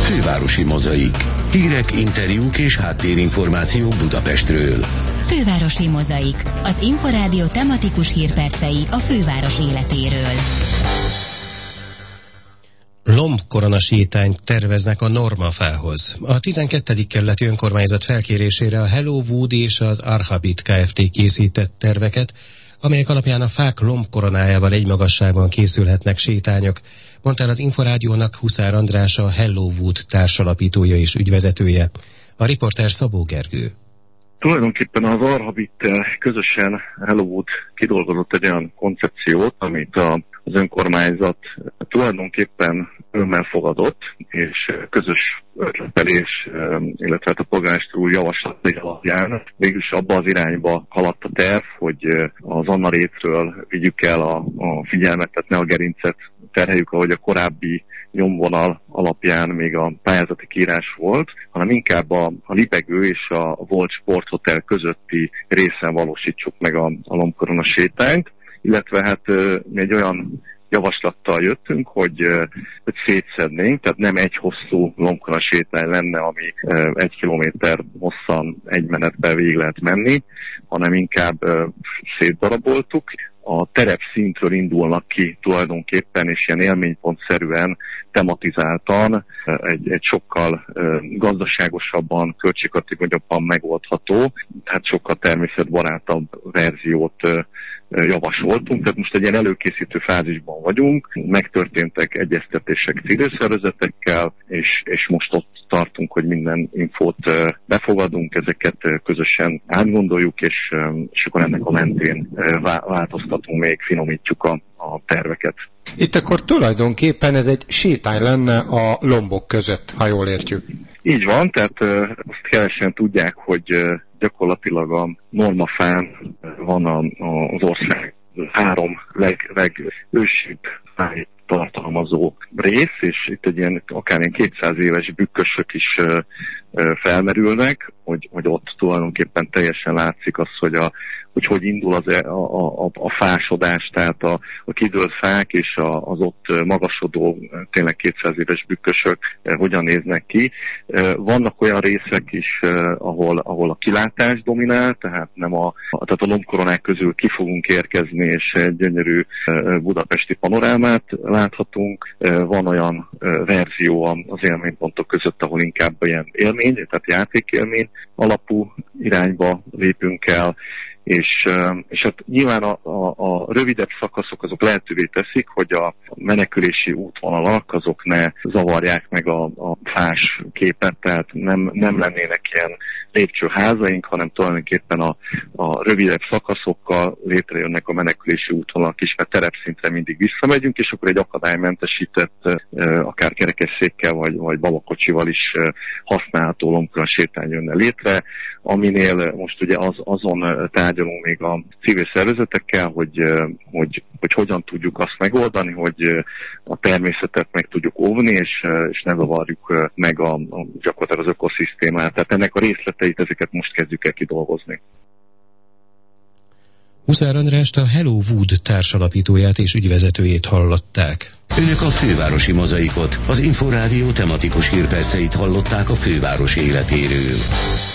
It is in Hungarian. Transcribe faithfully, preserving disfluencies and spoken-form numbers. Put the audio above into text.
Fővárosi Mozaik. Hírek, interjúk és háttérinformációk Budapestről. Fővárosi Mozaik. Az Inforádió tematikus hírpercei a főváros életéről. Lombkorona sétányt terveznek a Normafához. A tizenkettedik kerületi önkormányzat felkérésére a Hello Wood és az Arhabit Kft. Készített terveket, amelyek alapján a fák lombkoronájával egy magasságban készülhetnek sétányok, mondta el az Inforádiónak Huszár András, a Hello Wood társalapítója és ügyvezetője. A riporter Szabó Gergő. Tulajdonképpen az Arhabittel közösen Hello Wood kidolgozott egy olyan koncepciót, amit a, az önkormányzat tulajdonképpen örömmel fogadott, és közös ötletelés, illetve a polgármester úr javaslatai alapján végülis abba az irányba haladt a terv, hogy az Anna rétről vigyük el a, a figyelmet, tehát ne a gerincet terheljük, ahogy a korábbi nyomvonal alapján még a pályázati kiírás volt, hanem inkább a, a Libegő és a Volt Sporthotel közötti részen valósítsuk meg a, a lombkorona sétányt, illetve hát mi egy olyan javaslattal jöttünk, hogy, hogy szétszednénk, tehát nem egy hosszú lombkorona sétány lenne, ami egy kilométer hosszan egy menetben végig lehet menni, hanem inkább szétdaraboltuk. A terepszintről indulnak ki tulajdonképpen, és ilyen élménypontszerűen tematizáltan egy, egy sokkal gazdaságosabban, költséghatékonyabban megoldható, tehát sokkal természetbarátabb verziót javasoltunk, tehát most egy ilyen előkészítő fázisban vagyunk, megtörténtek egyeztetések civil szervezetekkel, és, és most ott tartunk, hogy minden infót befogadunk, ezeket közösen átgondoljuk, és, és akkor ennek a mentén változtatunk még, finomítjuk a, a terveket. Itt akkor tulajdonképpen ez egy sétány lenne a lombok között, ha jól értjük. Így van, tehát azt kevesen tudják, hogy gyakorlatilag a Normafán van a, a, az ország három leg, legősibb fájt tartalmazó rész, és itt egy ilyen akár ilyen kétszáz éves bükkösök is uh, uh, felmerülnek, hogy, hogy ott tulajdonképpen teljesen látszik az, hogy a, hogy, hogy indul az, a, a, a fásodás, tehát a, a kidőlt fák és a, az ott magasodó, tényleg kétszáz éves bükkösök uh, hogyan néznek ki. Uh, vannak olyan részek is, uh, ahol, ahol a kilátás dominál, tehát nem a, a, tehát a lombkoronák közül ki fogunk érkezni, és egy gyönyörű uh, budapesti panorámát láthatunk. Van olyan verzió az élménypontok között, ahol inkább ilyen élmény, tehát játékélmény alapú irányba lépünk el, és, és hát nyilván a, a, a rövidebb szakaszok azok lehetővé teszik, hogy a menekülési útvonalak azok ne zavarják meg a, a fás képet, tehát nem, nem lennének ilyen lépcsőházaink, hanem tulajdonképpen a, a rövidebb szakaszokkal létrejönnek a menekülési útvonalak is, mert terepszintre mindig visszamegyünk, és akkor egy akadálymentesített, akár kerekesszékkel vagy, vagy babakocsival is használható lombkorona sétány jönne létre, aminél most ugye az, azon tárgyalunk még a civil szervezetekkel, hogy, hogy, hogy hogyan tudjuk azt megoldani, hogy a természetet meg tudjuk óvni, és, és ne zavarjuk meg a, a, gyakorlatilag az ökoszisztémát. Tehát ennek a részleteit, ezeket most kezdjük el kidolgozni. Huszár Andrást, a Hello Wood társalapítóját és ügyvezetőjét hallották. Önök a Fővárosi Mozaikot, az Inforádió tematikus hírperceit hallották a főváros életéről.